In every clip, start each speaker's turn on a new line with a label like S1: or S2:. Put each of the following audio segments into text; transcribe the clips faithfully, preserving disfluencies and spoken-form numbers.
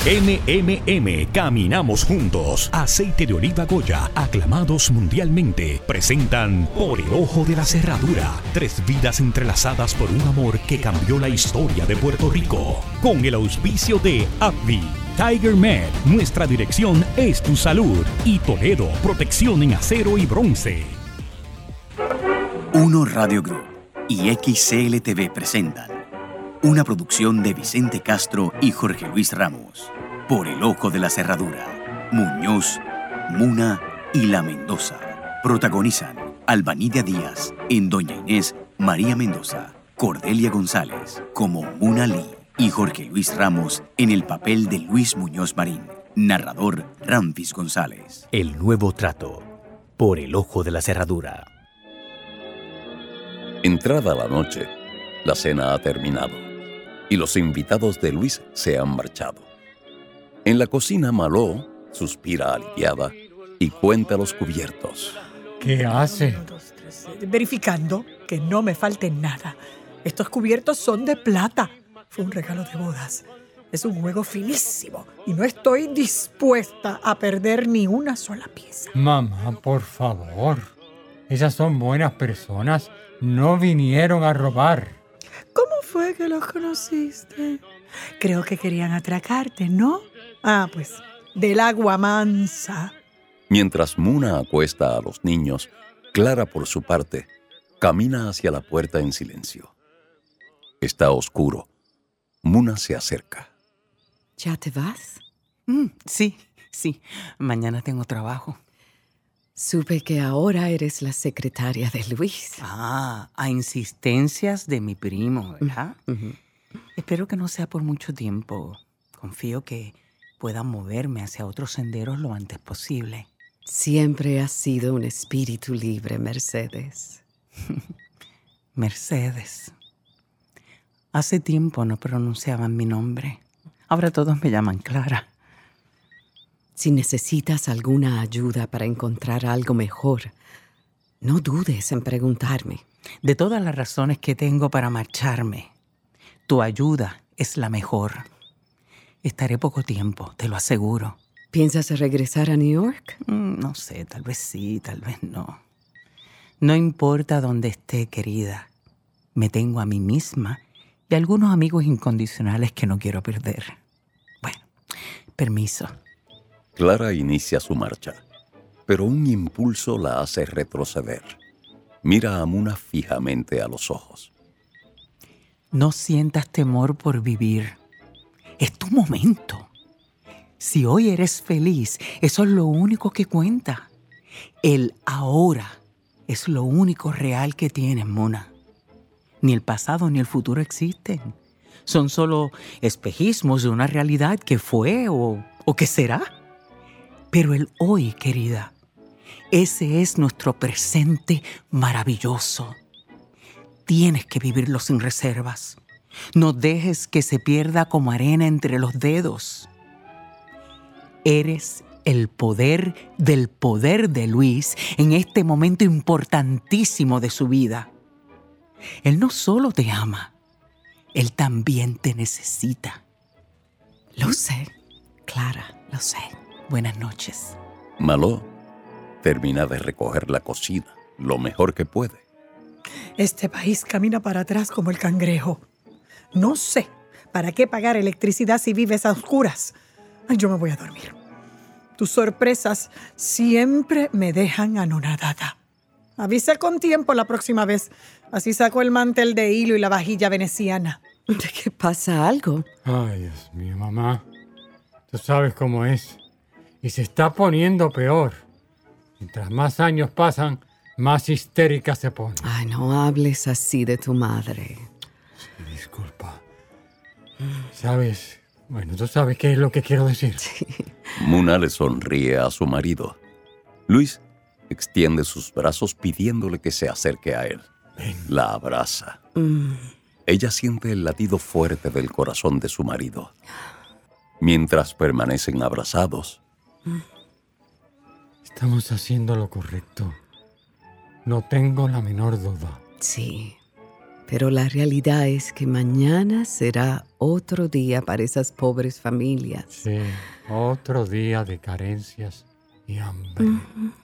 S1: M M M, caminamos juntos. Aceite de oliva Goya, aclamados mundialmente, presentan Por el ojo de la cerradura. Tres vidas entrelazadas por un amor que cambió la historia de Puerto Rico. Con el auspicio de AbbVie, Tiger Med, nuestra dirección es tu salud. Y Toledo, protección en acero y bronce.
S2: Uno Radio Group y X C L T V presentan una producción de Vicente Castro y Jorge Luis Ramos. Por el ojo de la cerradura. Muñoz, Muna y La Mendoza. Protagonizan Albanidia Díaz en Doña Inés, María Mendoza, Cordelia González como Muna Lee y Jorge Luis Ramos en el papel de Luis Muñoz Marín. Narrador Ramfis González.
S3: El nuevo trato. Por el ojo de la cerradura.
S4: Entrada la noche, la cena ha terminado y los invitados de Luis se han marchado. En la cocina, Maló suspira aliviada y cuenta los cubiertos.
S5: ¿Qué hace?
S6: Verificando que no me falte nada. Estos cubiertos son de plata. Fue un regalo de bodas. Es un juego finísimo y no estoy dispuesta a perder ni una sola pieza.
S5: Mamá, por favor. Esas son buenas personas. No vinieron a robar.
S6: ¿Cómo fue que los conociste? Creo que querían atracarte, ¿no? Ah, pues, del agua mansa.
S4: Mientras Muna acuesta a los niños, Clara, por su parte, camina hacia la puerta en silencio. Está oscuro. Muna se acerca.
S7: ¿Ya te vas?
S8: Mm, sí, sí. Mañana tengo trabajo.
S7: Supe que ahora eres la secretaria de Luis.
S8: Ah, a insistencias de mi primo, ¿verdad? Uh-huh. Espero que no sea por mucho tiempo. Confío que pueda moverme hacia otros senderos lo antes posible.
S7: Siempre has sido un espíritu libre, Mercedes.
S8: Mercedes. Hace tiempo no pronunciaban mi nombre. Ahora todos me llaman Clara.
S7: Si necesitas alguna ayuda para encontrar algo mejor, no dudes en preguntarme.
S8: De todas las razones que tengo para marcharme, tu ayuda es la mejor. Estaré poco tiempo, te lo aseguro.
S7: ¿Piensas regresar a New York?
S8: Mm, no sé, tal vez sí, tal vez no. No importa dónde esté, querida. Me tengo a mí misma y algunos amigos incondicionales que no quiero perder. Bueno, permiso.
S4: Clara inicia su marcha, pero un impulso la hace retroceder. Mira a Muna fijamente a los ojos.
S8: No sientas temor por vivir. Es tu momento. Si hoy eres feliz, eso es lo único que cuenta. El ahora es lo único real que tienes, Muna. Ni el pasado ni el futuro existen. Son solo espejismos de una realidad que fue o, o que será. Pero el hoy, querida, ese es nuestro presente maravilloso. Tienes que vivirlo sin reservas. No dejes que se pierda como arena entre los dedos. Eres el poder del poder de Luis en este momento importantísimo de su vida. Él no solo te ama, él también te necesita.
S7: Lo sé, Clara, lo sé.
S8: Buenas noches.
S4: Maló termina de recoger la cocina lo mejor que puede.
S6: Este país camina para atrás como el cangrejo. No sé para qué pagar electricidad si vives a oscuras. Ay, yo me voy a dormir. Tus sorpresas siempre me dejan anonadada. Avisa con tiempo la próxima vez. Así saco el mantel de hilo y la vajilla veneciana.
S7: ¿De qué pasa algo?
S5: Ay, Dios mío, mamá. Tú sabes cómo es. Y se está poniendo peor. Mientras más años pasan, más histérica se pone.
S7: Ay, no hables así de tu madre.
S5: Sí, disculpa. ¿Sabes? Bueno, tú sabes qué es lo que quiero decir.
S7: Sí.
S4: Muna le sonríe a su marido. Luis extiende sus brazos pidiéndole que se acerque a él.
S5: Ven.
S4: La abraza.
S7: Mm.
S4: Ella siente el latido fuerte del corazón de su marido. Mientras permanecen abrazados.
S5: Estamos haciendo lo correcto. No tengo la menor duda.
S7: Sí, Pero la realidad es que mañana será otro día para esas pobres familias.
S5: Sí, otro día de carencias y hambre. Uh-huh.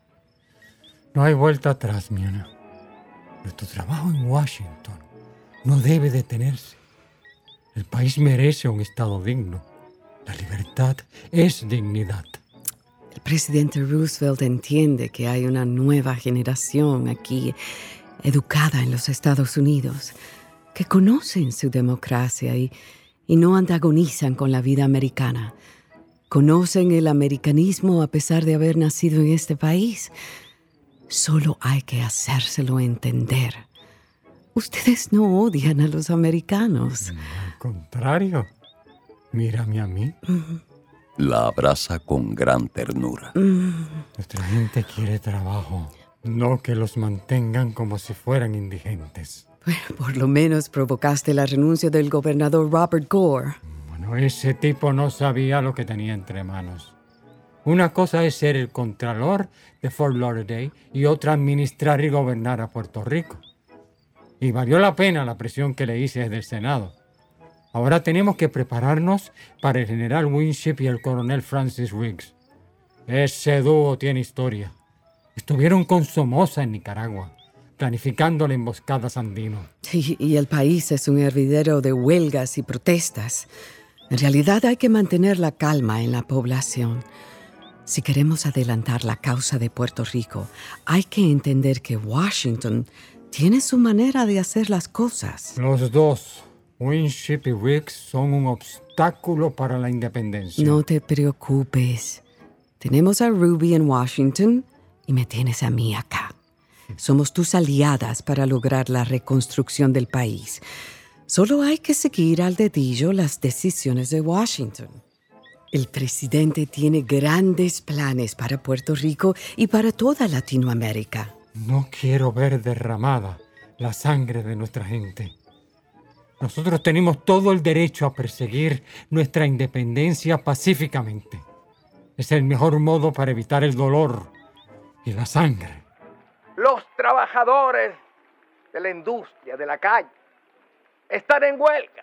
S5: No hay vuelta atrás, Muna. Nuestro trabajo en Washington no debe detenerse. El país merece un Estado digno. La libertad es dignidad.
S7: El presidente Roosevelt entiende que hay una nueva generación aquí, educada en los Estados Unidos, que conocen su democracia y, y no antagonizan con la vida americana. Conocen el americanismo a pesar de haber nacido en este país. Solo hay que hacérselo entender. Ustedes no odian a los americanos.
S5: Al contrario, mírame a mí.
S7: Uh-huh.
S4: La abraza con gran ternura.
S7: Uh-huh.
S5: Nuestra gente quiere trabajo. No que los mantengan como si fueran indigentes.
S7: Bueno, por lo menos provocaste la renuncia del gobernador Robert Gore.
S5: Bueno, ese tipo no sabía lo que tenía entre manos. Una cosa es ser el contralor de Fort Lauderdale y otra administrar y gobernar a Puerto Rico. Y valió la pena la presión que le hice desde el Senado. Ahora tenemos que prepararnos para el general Winship y el coronel Francis Riggs. Ese dúo tiene historia. Estuvieron con Somoza en Nicaragua, planificando la emboscada Sandino.
S7: Sí, y el país es un hervidero de huelgas y protestas. En realidad hay que mantener la calma en la población. Si queremos adelantar la causa de Puerto Rico, hay que entender que Washington tiene su manera de hacer las cosas.
S5: Los dos, Winship y Riggs, son un obstáculo para la independencia.
S7: No te preocupes. Tenemos a Ruby en Washington y me tienes a mí acá. Somos tus aliadas para lograr la reconstrucción del país. Solo hay que seguir al dedillo las decisiones de Washington. El presidente tiene grandes planes para Puerto Rico y para toda Latinoamérica.
S5: No quiero ver derramada la sangre de nuestra gente. Nosotros tenemos todo el derecho a perseguir nuestra independencia pacíficamente. Es el mejor modo para evitar el dolor y la sangre.
S9: Los trabajadores de la industria, de la calle, están en huelga.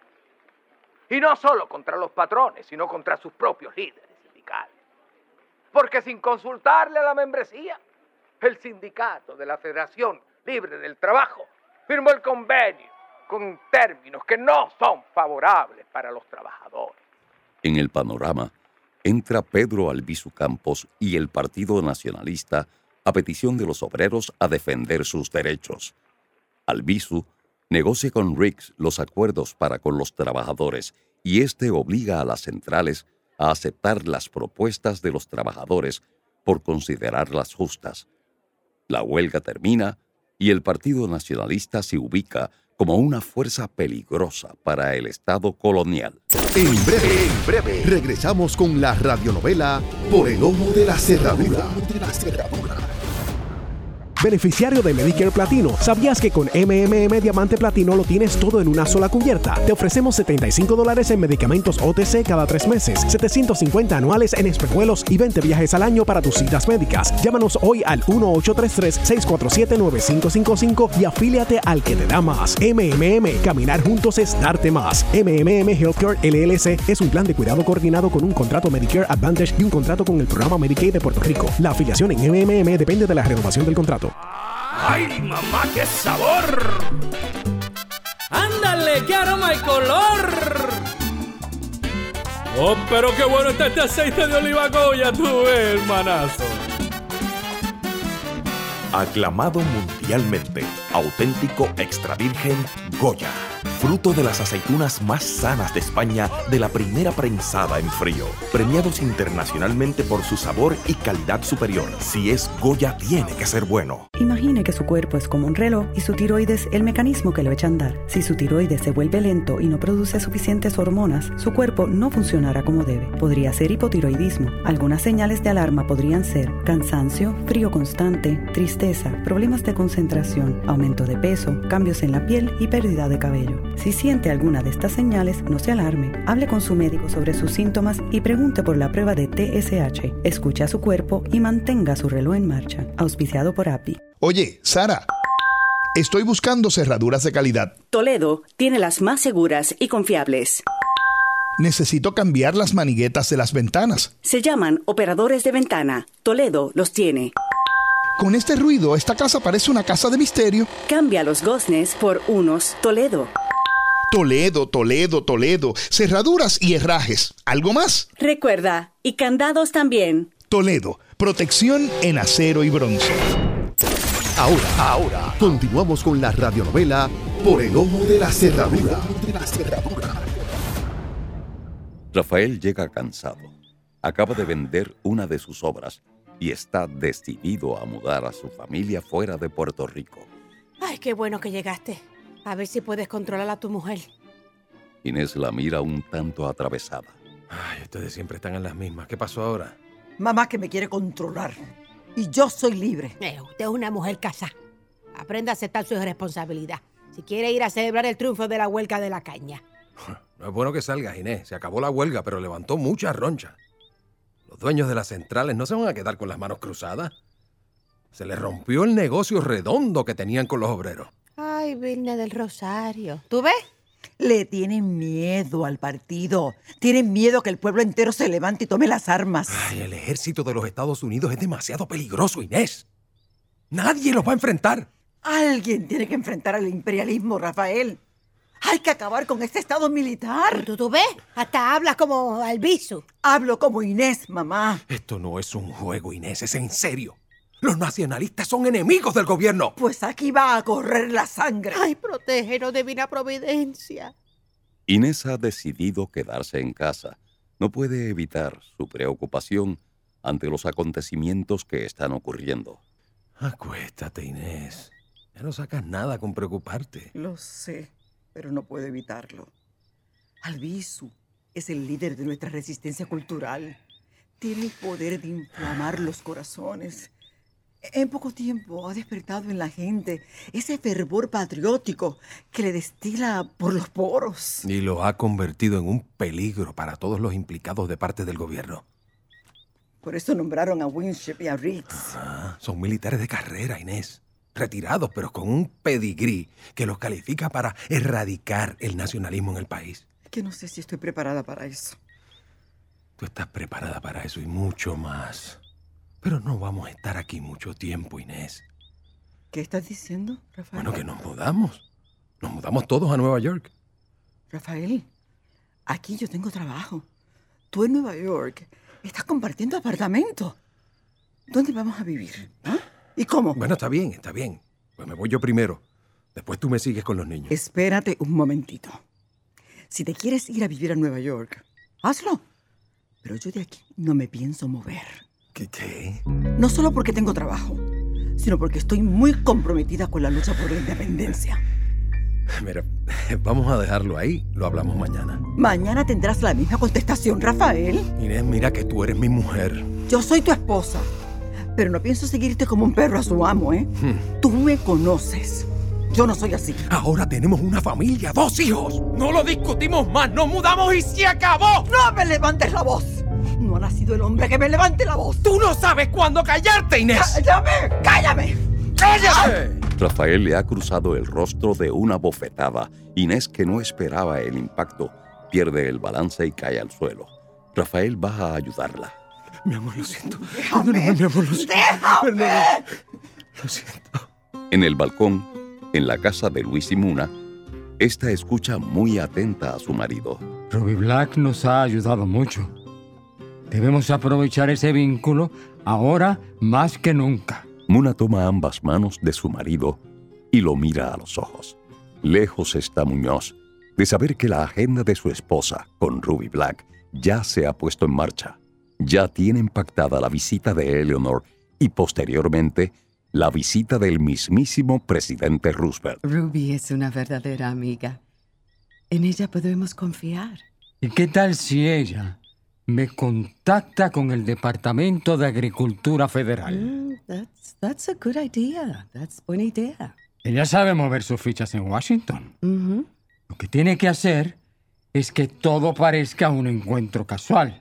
S9: Y no solo contra los patrones, sino contra sus propios líderes sindicales. Porque sin consultarle a la membresía, el sindicato de la Federación Libre del Trabajo firmó el convenio con términos que no son favorables para los trabajadores.
S4: En el panorama entra Pedro Albizu Campos y el Partido Nacionalista a petición de los obreros a defender sus derechos. Albizu negocia con Riggs los acuerdos para con los trabajadores y este obliga a las centrales a aceptar las propuestas de los trabajadores por considerarlas justas. La huelga termina y el Partido Nacionalista se ubica como una fuerza peligrosa para el Estado colonial.
S10: En breve, en breve, regresamos con la radionovela Por el Ojo de la Cerradura. Beneficiario de Medicare Platino, ¿sabías que con M M M Diamante Platino lo tienes todo en una sola cubierta? Te ofrecemos setenta y cinco dólares en medicamentos O T C cada tres meses, setecientos cincuenta anuales en espejuelos y veinte viajes al año para tus citas médicas. Llámanos hoy al uno ocho tres tres, seis cuatro siete, nueve cinco cinco cinco y afíliate al que te da más. M M M, caminar juntos es darte más. M M M Healthcare L L C es un plan de cuidado coordinado con un contrato Medicare Advantage y un contrato con el programa Medicaid de Puerto Rico. La afiliación en M M M depende de la renovación del contrato.
S11: ¡Ay, mamá, qué sabor! ¡Ándale, qué aroma y color! ¡Oh, pero qué bueno está este aceite de oliva Goya, tú, hermanazo!
S12: Aclamado mundialmente, auténtico extra virgen Goya, fruto de las aceitunas más sanas de España de la primera prensada en frío, premiados internacionalmente por su sabor y calidad superior. Si es Goya, tiene que ser bueno.
S13: Imagine que su cuerpo es como un reloj y su tiroides el mecanismo que lo echa a andar. Si su tiroides se vuelve lento y no produce suficientes hormonas, su cuerpo no funcionará como debe. Podría ser hipotiroidismo. Algunas señales de alarma podrían ser cansancio, frío constante, tristeza, problemas de concentración, aumento de peso, cambios en la piel y pérdida de cabello. Si siente alguna de estas señales, no se alarme. Hable con su médico sobre sus síntomas y pregunte por la prueba de T S H. Escuche a su cuerpo y mantenga su reloj en marcha. Auspiciado por A P I.
S10: Oye, Sara,
S14: Estoy buscando cerraduras de calidad.
S13: Toledo tiene las más seguras y confiables.
S14: Necesito cambiar las maniguetas de las ventanas.
S13: Se llaman operadores de ventana. Toledo los tiene.
S14: Con este ruido, esta casa parece una casa de misterio.
S13: Cambia los goznes por unos Toledo.
S14: Toledo, Toledo, Toledo. Cerraduras y herrajes. ¿Algo más?
S13: Recuerda, y candados también.
S14: Toledo, protección en acero y bronce.
S15: Ahora, ahora, continuamos con la radionovela Por el ojo de la cerradura.
S4: Rafael llega cansado. Acaba de vender una de sus obras y está decidido a mudar a su familia fuera de Puerto Rico.
S16: Ay, qué bueno que llegaste. A ver si puedes controlar a tu mujer.
S4: Inés la mira un tanto atravesada.
S17: Ay, ustedes siempre están en las mismas. ¿Qué pasó ahora?
S18: Mamá que me quiere controlar. Y yo soy libre.
S16: Eh, usted es una mujer casada. Aprenda a aceptar su responsabilidad. Si quiere ir a celebrar el triunfo de la huelga de la caña.
S17: No es bueno que salgas, Inés. Se acabó la huelga, pero levantó mucha roncha. Los dueños de las centrales no se van a quedar con las manos cruzadas. Se les rompió el negocio redondo que tenían con los obreros.
S16: Ay, Virgen del Rosario. ¿Tú ves?
S18: Le tienen miedo al partido. Tienen miedo que el pueblo entero se levante y tome las armas.
S17: Ay, el ejército de los Estados Unidos es demasiado peligroso, Inés. Nadie los va a enfrentar.
S18: Alguien tiene que enfrentar al imperialismo, Rafael. Hay que acabar con este estado militar.
S16: ¿Tú, tú ves? Hasta hablas como Albizu.
S18: Hablo como Inés, mamá.
S17: Esto no es un juego, Inés, es en serio. Los nacionalistas son enemigos del gobierno.
S18: Pues aquí va a correr la sangre.
S16: Ay, protégenos, divina providencia.
S4: Inés ha decidido quedarse en casa. No puede evitar su preocupación ante los acontecimientos que están ocurriendo.
S17: Acuéstate, Inés. Ya no sacas nada con preocuparte.
S18: Lo sé, pero no puedo evitarlo. Albizu es el líder de nuestra resistencia cultural. Tiene el poder de inflamar los corazones. En poco tiempo ha despertado en la gente ese fervor patriótico que le destila por los poros.
S17: Y lo ha convertido en un peligro para todos los implicados de parte del gobierno.
S18: Por eso nombraron a Winship y a Riggs.
S17: Ah, son militares de carrera, Inés. Retirados, pero con un pedigrí que los califica para erradicar el nacionalismo en el país.
S18: Que no sé si estoy preparada para eso.
S17: Tú estás preparada para eso y mucho más. Pero no vamos a estar aquí mucho tiempo, Inés.
S18: ¿Qué estás diciendo, Rafael?
S17: Bueno, que nos mudamos. Nos mudamos todos a Nueva York.
S18: Rafael, aquí yo tengo trabajo. Tú en Nueva York estás compartiendo apartamento. ¿Dónde vamos a vivir? ¿Ah? ¿Y cómo?
S17: Bueno, está bien, está bien. Pues me voy yo primero. Después tú me sigues con los niños.
S18: Espérate un momentito. Si te quieres ir a vivir a Nueva York, hazlo. Pero yo de aquí no me pienso mover.
S17: ¿Qué qué?
S18: No solo porque tengo trabajo, sino porque estoy muy comprometida con la lucha por la independencia.
S17: Mira, vamos a dejarlo ahí. Lo hablamos mañana.
S18: Mañana tendrás la misma contestación, Rafael.
S17: Inés, mira que tú eres mi mujer.
S18: Yo soy tu esposa, pero no pienso seguirte como un perro a su amo, ¿eh? Hmm. Tú me conoces. Yo no soy así.
S17: Ahora tenemos una familia, dos hijos. No lo discutimos más, nos mudamos y se acabó.
S18: ¡No me levantes la voz! No ha nacido el hombre que me levante la voz.
S17: ¡Tú no sabes cuándo callarte, Inés!
S18: ¡Cállame! ¡Cállame!
S17: ¡Cállate!
S4: Rafael le ha cruzado el rostro de una bofetada. Inés, que no esperaba el impacto, pierde el balance y cae al suelo. Rafael va a ayudarla.
S17: Mi amor, lo siento.
S18: ¡Déjame!
S17: Perdóname, mi amor, lo siento.
S18: ¡Déjame!
S17: Perdóname. Lo siento.
S4: En el balcón, en la casa de Luis y Muna, esta escucha muy atenta a su marido.
S5: Ruby Black nos ha ayudado mucho. Debemos aprovechar ese vínculo ahora más que nunca.
S4: Muna toma ambas manos de su marido y lo mira a los ojos. Lejos está Muñoz de saber que la agenda de su esposa con Ruby Black ya se ha puesto en marcha. Ya tienen pactada la visita de Eleanor y posteriormente la visita del mismísimo presidente Roosevelt.
S7: Ruby es una verdadera amiga. En ella podemos confiar.
S5: ¿Y qué tal si ella me contacta con el Departamento de Agricultura Federal?
S7: Mm, that's, that's a good idea. That's buena idea.
S5: Ella sabe mover sus fichas en Washington.
S7: Uh-huh.
S5: Lo que tiene que hacer es que todo parezca un encuentro casual.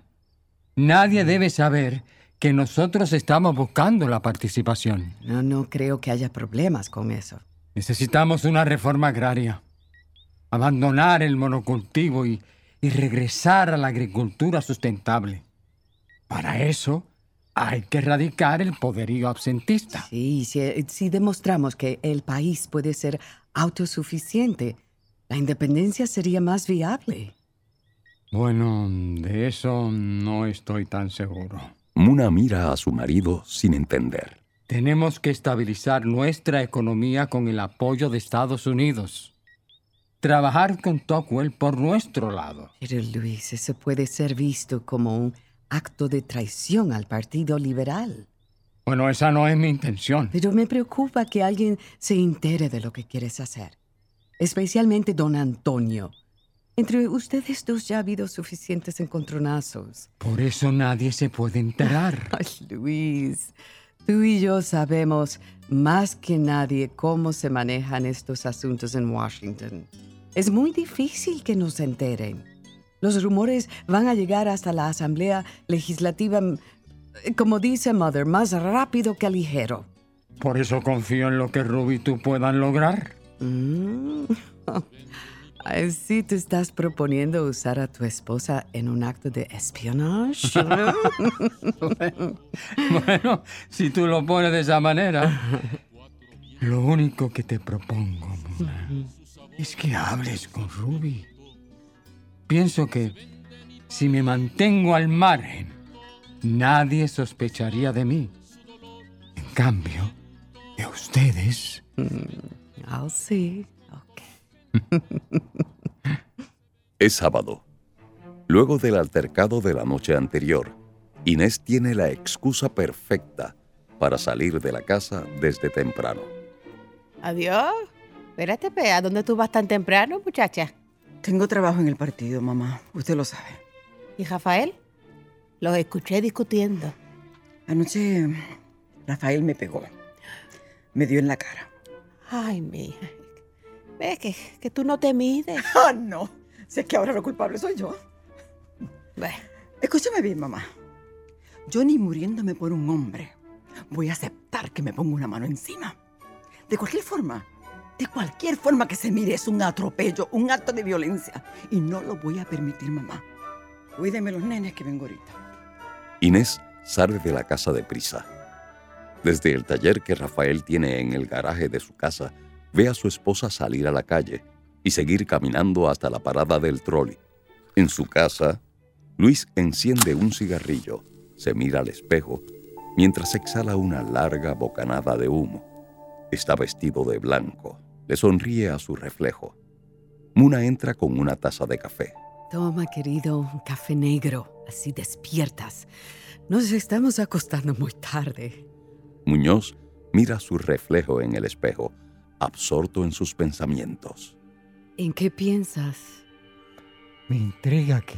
S5: Nadie debe saber que nosotros estamos buscando la participación.
S7: No, no creo que haya problemas con eso.
S5: Necesitamos una reforma agraria. Abandonar el monocultivo y, y regresar a la agricultura sustentable. Para eso hay que erradicar el poderío absentista.
S7: Sí, si, si demostramos que el país puede ser autosuficiente, la independencia sería más viable.
S5: Bueno, de eso no estoy tan seguro.
S4: Muna mira a su marido sin entender.
S5: Tenemos que estabilizar nuestra economía con el apoyo de Estados Unidos. Trabajar con Tocqueville por nuestro lado.
S7: Pero Luis, eso puede ser visto como un acto de traición al Partido Liberal.
S5: Bueno, esa no es mi intención.
S7: Pero me preocupa que alguien se entere de lo que quieres hacer. Especialmente don Antonio. Entre ustedes dos ya ha habido suficientes encontronazos.
S5: Por eso nadie se puede enterar.
S7: Ay, Luis, tú y yo sabemos más que nadie cómo se manejan estos asuntos en Washington. Es muy difícil que nos enteren. Los rumores van a llegar hasta la Asamblea Legislativa, como dice Mother, más rápido que ligero.
S5: Por eso confío en lo que Ruby y tú puedan lograr.
S7: Mm. ¿Sí te estás proponiendo usar a tu esposa en un acto de espionaje?
S5: bueno, bueno, si tú lo pones de esa manera. Lo único que te propongo, Muna, es que hables con Ruby. Pienso que si me mantengo al margen, nadie sospecharía de mí. En cambio, de ustedes...
S7: I'll see.
S4: Es sábado. Luego del altercado de la noche anterior, Inés tiene la excusa perfecta para salir de la casa desde temprano.
S16: Adiós. Espérate, pe, ¿a dónde tú vas tan temprano, muchacha?
S18: Tengo trabajo en el partido, mamá. Usted lo sabe.
S16: ¿Y Rafael? Los escuché discutiendo.
S18: Anoche Rafael me pegó. Me dio en la cara.
S16: Ay, mija. Ve que, que tú no te mides.
S18: Ah, no. Si es que ahora lo culpable soy yo.
S16: Bueno.
S18: Escúchame bien, mamá. Yo ni muriéndome por un hombre voy a aceptar que me ponga una mano encima. De cualquier forma, de cualquier forma que se mire, es un atropello, un acto de violencia. Y no lo voy a permitir, mamá. Cuídeme los nenes que vengo ahorita.
S4: Inés sale de la casa deprisa. Desde el taller que Rafael tiene en el garaje de su casa, ve a su esposa salir a la calle y seguir caminando hasta la parada del trolley. En su casa, Luis enciende un cigarrillo, se mira al espejo, mientras exhala una larga bocanada de humo. Está vestido de blanco, le sonríe a su reflejo. Muna entra con una taza de café.
S7: Toma, querido, un café negro, así despiertas. Nos estamos acostando muy tarde.
S4: Muñoz mira su reflejo en el espejo, absorto en sus pensamientos.
S7: ¿En qué piensas?
S5: Me intriga que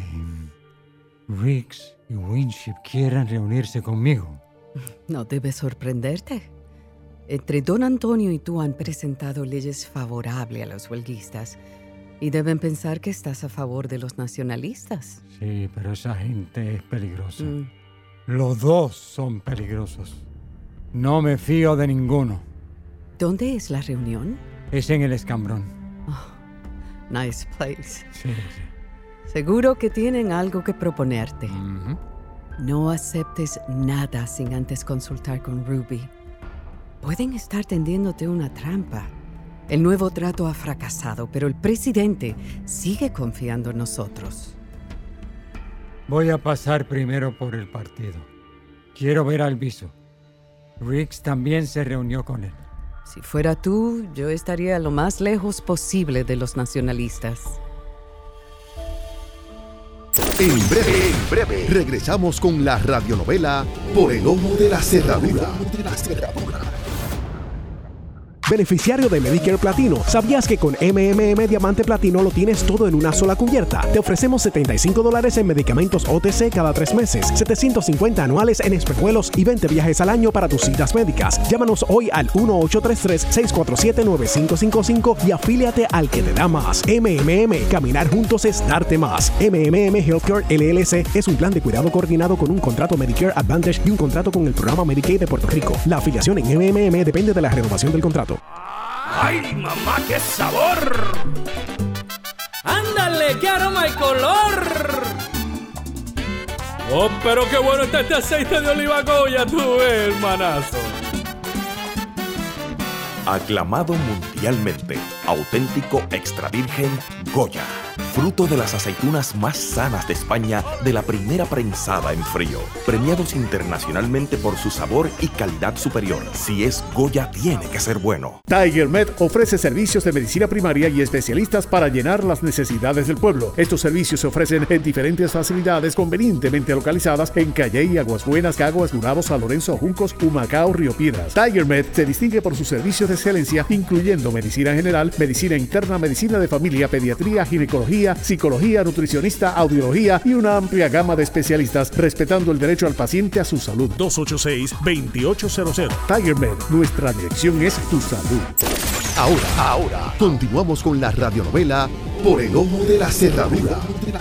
S5: Riggs y Winship quieran reunirse conmigo.
S7: No debe sorprenderte. Entre don Antonio y tú han presentado leyes favorables a los huelguistas y deben pensar que estás a favor de los nacionalistas.
S5: Sí, pero esa gente es peligrosa.
S7: Mm.
S5: Los dos son peligrosos. No me fío de ninguno.
S7: ¿Dónde es la reunión?
S5: Es en el Escambrón.
S7: Oh, nice place.
S5: Sí, sí.
S7: Seguro que tienen algo que proponerte.
S5: Uh-huh.
S7: No aceptes nada sin antes consultar con Ruby. Pueden estar tendiéndote una trampa. El nuevo trato ha fracasado, pero el presidente sigue confiando en nosotros.
S5: Voy a pasar primero por el partido. Quiero ver al Alviso. Riggs también se reunió con él.
S7: Si fuera tú, yo estaría lo más lejos posible de los nacionalistas.
S15: En breve, en breve, regresamos con la radionovela Por el Ojo de la Cerradura.
S10: Beneficiario de Medicare Platino, ¿sabías que con M M M Diamante Platino lo tienes todo en una sola cubierta? Te ofrecemos setenta y cinco dólares en medicamentos O T C cada tres meses, setecientos cincuenta anuales en espejuelos y veinte viajes al año para tus citas médicas. Llámanos hoy al uno ocho tres tres, seis cuatro siete, nueve cinco cinco cinco y afíliate al que te da más. M M M, caminar juntos es darte más. M M M Healthcare L L C es un plan de cuidado coordinado con un contrato Medicare Advantage y un contrato con el programa Medicaid de Puerto Rico. La afiliación en M M M depende de la renovación del contrato.
S11: ¡Ay, mamá, qué sabor!
S19: ¡Ándale, qué aroma y color!
S11: ¡Oh, pero qué bueno está este aceite de oliva Goya, tú ves, hermanazo!
S12: Aclamado mundialmente, auténtico extra virgen Goya, fruto de las aceitunas más sanas de España de la primera prensada en frío, premiados internacionalmente por su sabor y calidad superior. Si es Goya, tiene que ser bueno.
S20: Tiger Med ofrece servicios de medicina primaria y especialistas para llenar las necesidades del pueblo. Estos servicios se ofrecen en diferentes facilidades convenientemente localizadas en Calley, Aguas Buenas, Caguas, Gurabo, San Lorenzo, Juncos, Humacao, Río Piedras. Tiger Med se distingue por sus servicios de excelencia, incluyendo medicina general, medicina interna, medicina de familia, pediatría, ginecología, psicología, nutricionista, audiología y una amplia gama de especialistas, respetando el derecho al paciente a su salud.
S1: dos ocho seis, dos ocho cero cero.
S20: Tiger Med, nuestra dirección es tu salud.
S15: Ahora, ahora, continuamos con la radionovela Por el Ojo de la Cerradura.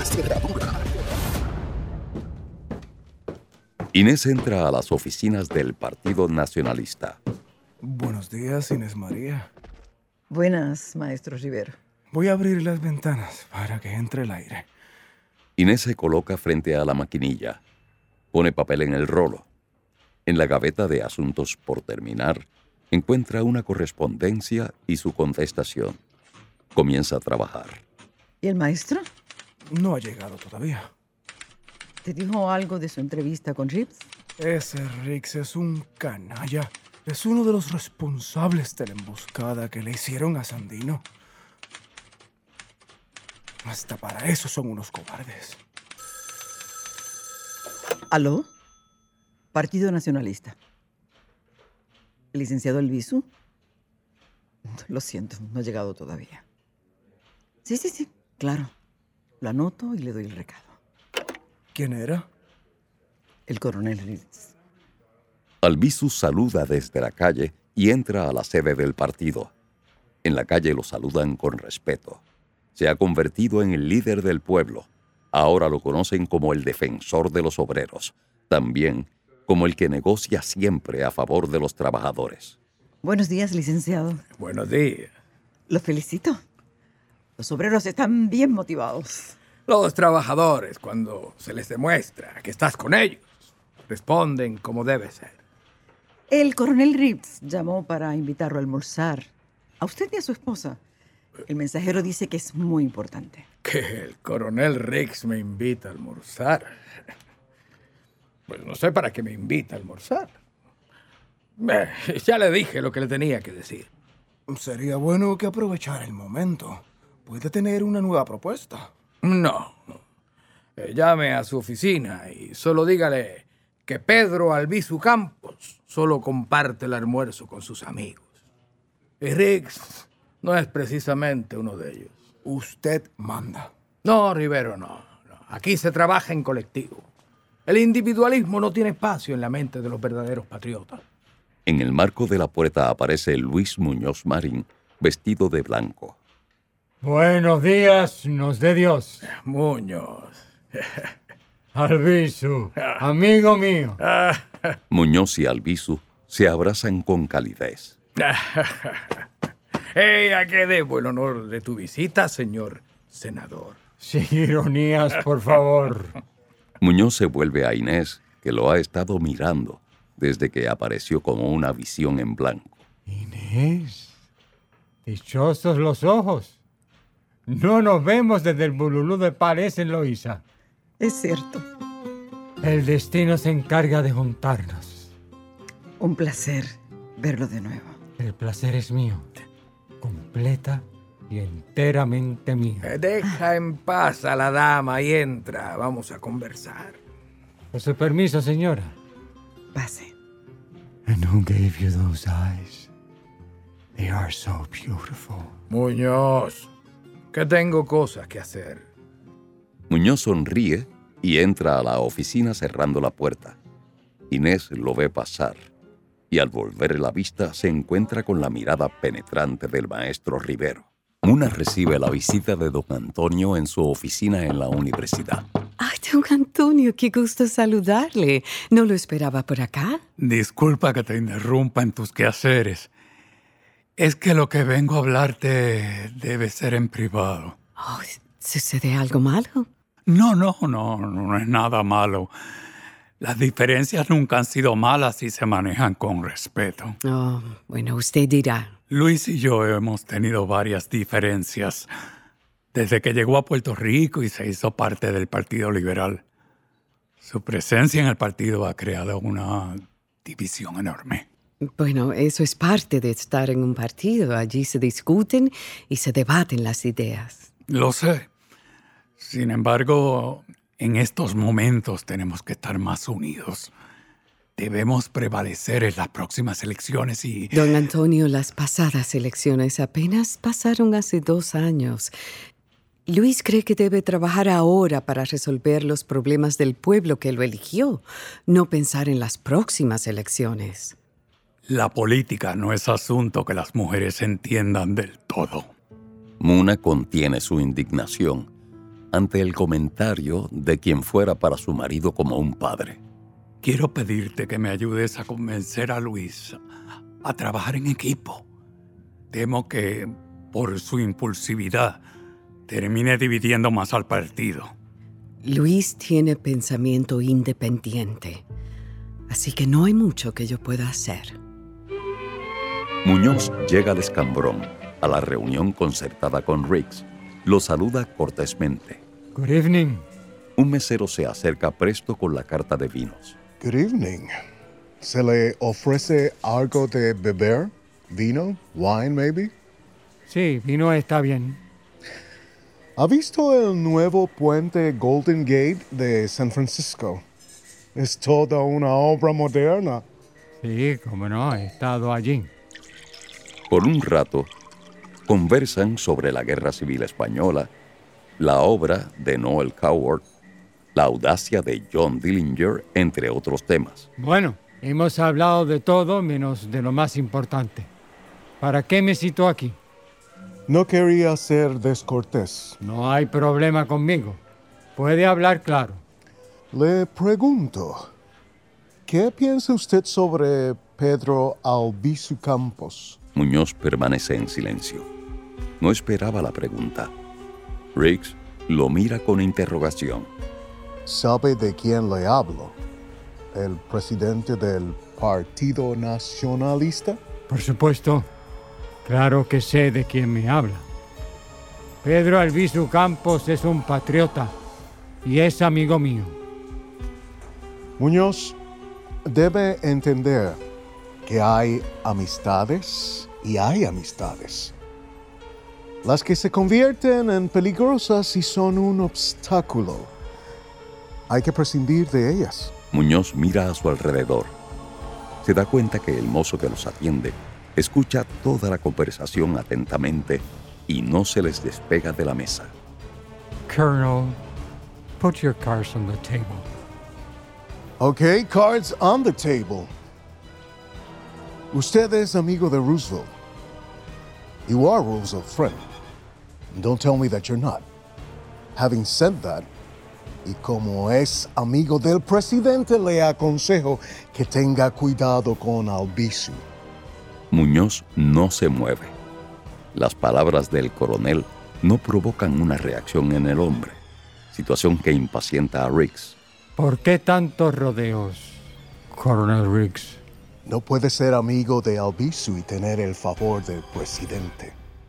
S4: Inés entra a las oficinas del Partido Nacionalista.
S21: Buenos días, Inés María.
S18: Buenas, maestro Rivero.
S21: Voy a abrir las ventanas para que entre el aire.
S4: Inés se coloca frente a la maquinilla. Pone papel en el rolo. En la gaveta de asuntos por terminar, encuentra una correspondencia y su contestación. Comienza a trabajar.
S18: ¿Y el maestro?
S21: No ha llegado todavía.
S18: ¿Te dijo algo de su entrevista con Riggs?
S21: Ese Riggs es un canalla. Es uno de los responsables de la emboscada que le hicieron a Sandino. Hasta para eso son unos cobardes.
S18: ¿Aló? Partido Nacionalista. ¿El licenciado Albizu? Lo siento, no ha llegado todavía. Sí, sí, sí, claro. Lo anoto y le doy el recado.
S21: ¿Quién era?
S18: El coronel Riggs.
S4: Albizu saluda desde la calle y entra a la sede del partido. En la calle lo saludan con respeto. Se ha convertido en el líder del pueblo. Ahora lo conocen como el defensor de los obreros. También como el que negocia siempre a favor de los trabajadores.
S18: Buenos días, licenciado.
S11: Buenos días.
S18: Los felicito. Los obreros están bien motivados.
S9: Los trabajadores, cuando se les demuestra que estás con ellos, responden como debe ser.
S18: El coronel Riggs llamó para invitarlo a almorzar. A usted y a su esposa. El mensajero dice que es muy importante.
S9: ¿Que el coronel Riggs me invita a almorzar? Pues no sé para qué me invita a almorzar. Eh, ya le dije lo que le tenía que decir.
S21: Sería bueno que aprovechara el momento. Puede tener una nueva propuesta.
S9: No, no. Eh, llame a su oficina y solo dígale que Pedro Albizu Campos solo comparte el almuerzo con sus amigos. Y Riggs no es precisamente uno de ellos.
S21: Usted manda.
S9: No, Rivero, no, no. Aquí se trabaja en colectivo. El individualismo no tiene espacio en la mente de los verdaderos patriotas.
S4: En el marco de la puerta aparece Luis Muñoz Marín, vestido de blanco.
S5: Buenos días, nos dé Dios.
S9: Muñoz.
S5: Albizu, amigo mío.
S4: Muñoz y Albizu se abrazan con calidez.
S9: Hey, ¿a qué debo el honor de tu visita, señor senador?
S5: Sin ironías, por favor.
S4: Muñoz se vuelve a Inés, que lo ha estado mirando desde que apareció como una visión en blanco.
S5: Inés, dichosos los ojos. No nos vemos desde el Bululú de Párez en Loíza.
S18: Es cierto.
S5: El destino se encarga de juntarnos.
S18: Un placer verlo de nuevo.
S5: El placer es mío. Completa y enteramente mío.
S9: Eh, deja en paz a la dama y entra. Vamos a conversar.
S5: Con su permiso, señora.
S18: Pase.
S5: And who gave you those eyes? They are so beautiful.
S9: Muñoz, que tengo cosas que hacer.
S4: Muñoz sonríe y entra a la oficina cerrando la puerta. Inés lo ve pasar y al volver la vista se encuentra con la mirada penetrante del maestro Rivero. Muna recibe la visita de don Antonio en su oficina en la universidad.
S7: Ay, don Antonio, qué gusto saludarle. ¿No lo esperaba por acá?
S22: Disculpa que te interrumpa en tus quehaceres.
S2: Es que lo que vengo a hablarte debe ser en privado.
S7: Oh, ¿sucede algo malo?
S2: No, no, no, no es nada malo. Las diferencias nunca han sido malas si se manejan con respeto.
S7: Oh, bueno, usted dirá.
S2: Luis y yo hemos tenido varias diferencias desde que llegó a Puerto Rico y se hizo parte del Partido Liberal. Su presencia en el partido ha creado una división enorme.
S7: Bueno, eso es parte de estar en un partido. Allí se discuten y se debaten las ideas.
S2: Lo sé. Sin embargo, en estos momentos tenemos que estar más unidos. Debemos prevalecer en las próximas elecciones y...
S7: Don Antonio, las pasadas elecciones apenas pasaron hace dos años. Luis cree que debe trabajar ahora para resolver los problemas del pueblo que lo eligió, no pensar en las próximas elecciones.
S2: La política no es asunto que las mujeres entiendan del todo.
S4: Muna contiene su indignación ante el comentario de quien fuera para su marido como un padre.
S2: Quiero pedirte que me ayudes a convencer a Luis a trabajar en equipo. Temo que, por su impulsividad, termine dividiendo más al partido.
S7: Luis tiene pensamiento independiente, así que no hay mucho que yo pueda hacer.
S4: Muñoz llega al escambrón, a la reunión concertada con Riggs. Lo saluda cortésmente.
S5: Good evening.
S4: Un mesero se acerca presto con la carta de vinos.
S22: Good evening. ¿Se le ofrece algo de beber? ¿Vino? ¿Wine, maybe?
S5: Sí, vino está bien.
S22: ¿Ha visto el nuevo puente Golden Gate de San Francisco? Es toda una obra moderna.
S5: Sí, cómo no, he estado allí.
S4: Por un rato, conversan sobre la Guerra Civil Española, la obra de Noel Coward, la audacia de John Dillinger, entre otros temas.
S5: Bueno, hemos hablado de todo menos de lo más importante. ¿Para qué me citó aquí?
S22: No quería ser descortés.
S5: No hay problema conmigo. Puede hablar claro.
S22: Le pregunto, ¿qué piensa usted sobre Pedro Albizu Campos?
S4: Muñoz permanece en silencio. No esperaba la pregunta. Riggs lo mira con interrogación.
S22: ¿Sabe de quién le hablo? ¿El presidente del Partido Nacionalista?
S5: Por supuesto. Claro que sé de quién me habla. Pedro Albizu Campos es un patriota y es amigo mío.
S22: Muñoz, debe entender que hay amistades y hay amistades. Las que se convierten en peligrosas y son un obstáculo. Hay que prescindir de ellas.
S4: Muñoz mira a su alrededor. Se da cuenta que el mozo que los atiende escucha toda la conversación atentamente y no se les despega de la mesa.
S5: Colonel, put your cards on the table.
S22: Okay, cards on the table. Usted es amigo de Roosevelt. You are Roosevelt's friend. Don't tell me that you're not. Having said that, y como es amigo del presidente, le aconsejo que tenga cuidado con Albizu.
S4: Muñoz no se mueve. Las palabras del coronel no provocan una reacción en el hombre, situación que impacienta a Riggs.
S5: ¿Por qué tantos rodeos, Coronel Riggs?
S22: No puede ser amigo de Albizu y tener el favor del presidente.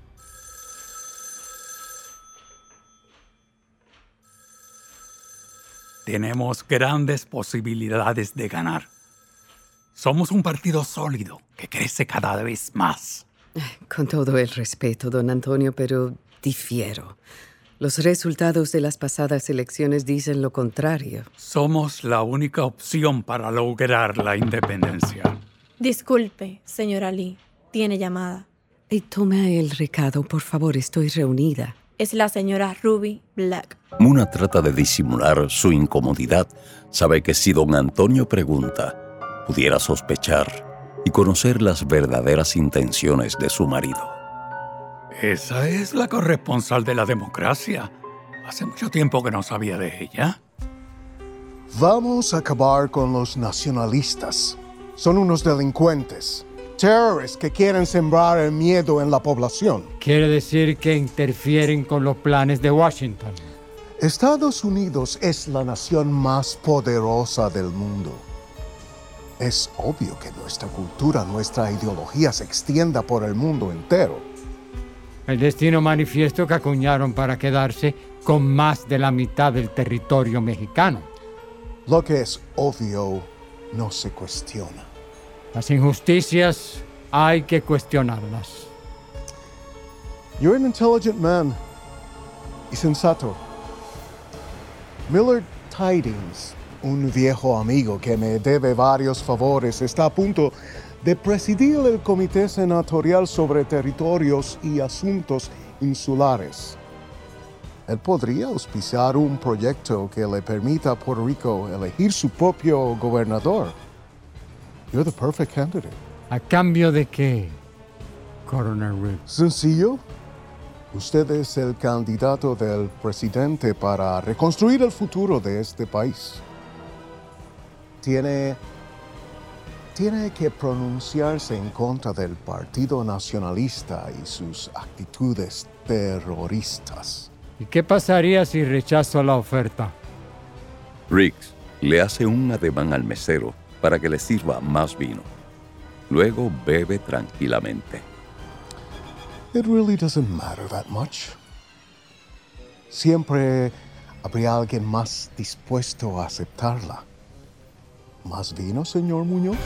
S2: Tenemos grandes posibilidades de ganar. Somos un partido sólido que crece cada vez más.
S7: Con todo el respeto, don Antonio, pero difiero. Los resultados de las pasadas elecciones dicen lo contrario.
S2: Somos la única opción para lograr la independencia.
S23: Disculpe, señora Lee. Tiene llamada.
S7: Y tome el recado, por favor. Estoy reunida.
S23: Es la señora Ruby Black.
S4: Muna trata de disimular su incomodidad. Sabe que si don Antonio pregunta, pudiera sospechar y conocer las verdaderas intenciones de su marido.
S2: Esa es la corresponsal de la democracia. Hace mucho tiempo que no sabía de ella.
S22: Vamos a acabar con los nacionalistas. Son unos delincuentes. Terrorists que quieren sembrar el miedo en la población.
S5: Quiere decir que interfieren con los planes de Washington.
S22: Estados Unidos es la nación más poderosa del mundo. Es obvio que nuestra cultura, nuestra ideología se extienda por el mundo entero.
S5: El destino manifiesto que acuñaron para quedarse con más de la mitad del territorio mexicano.
S22: Lo que es obvio no se cuestiona.
S5: Las injusticias hay que cuestionarlas.
S22: You're an intelligent man y sensato. Millard Tidings, un viejo amigo que me debe varios favores, está a punto de presidir el Comité Senatorial sobre Territorios y Asuntos Insulares. Él podría auspiciar un proyecto que le permita a Puerto Rico elegir su propio gobernador. You're the perfect candidate.
S5: ¿A cambio de qué, Coroner Riggs?
S22: Sencillo. Usted es el candidato del presidente para reconstruir el futuro de este país. Tiene, tiene que pronunciarse en contra del Partido Nacionalista y sus actitudes terroristas.
S5: ¿Y qué pasaría si rechazo la oferta?
S4: Riggs le hace un ademán al mesero para que le sirva más vino. Luego bebe tranquilamente.
S22: It really doesn't matter that much. Siempre habría alguien más dispuesto a aceptarla. ¿Más vino, señor Muñoz?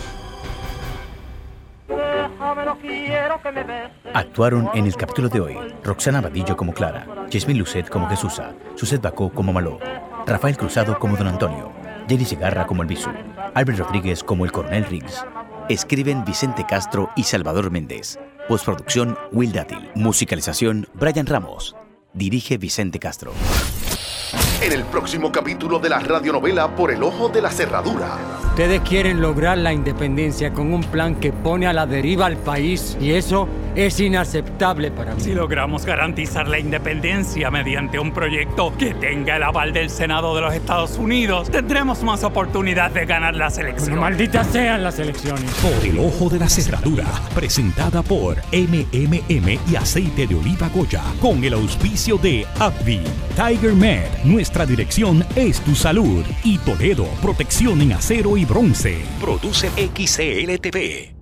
S3: Actuaron en el capítulo de hoy Roxana Vadillo como Clara, Yasmín Lucet como Jesusa, Suset Bacó como Maló, Rafael Cruzado como Don Antonio, Jenny Segarra como el Bisú, Albert Rodríguez como el Coronel Riggs. Escriben Vicente Castro y Salvador Méndez. Postproducción Will Dátil. Musicalización Brian Ramos. Dirige Vicente Castro.
S15: En el próximo capítulo de la radionovela Por el Ojo de la Cerradura.
S5: Ustedes quieren lograr la independencia con un plan que pone a la deriva al país y eso es inaceptable para mí.
S2: Si logramos garantizar la independencia mediante un proyecto que tenga el aval del Senado de los Estados Unidos, tendremos más oportunidad de ganar las elecciones.
S5: Bueno, malditas sean las elecciones.
S1: Por el Ojo de la Cerradura, presentada por M M M y Aceite de Oliva Goya, con el auspicio de AbbVie, Tiger Med, nuestra dirección es tu salud, y Toledo, protección en acero y bronce. Produce X C L T V.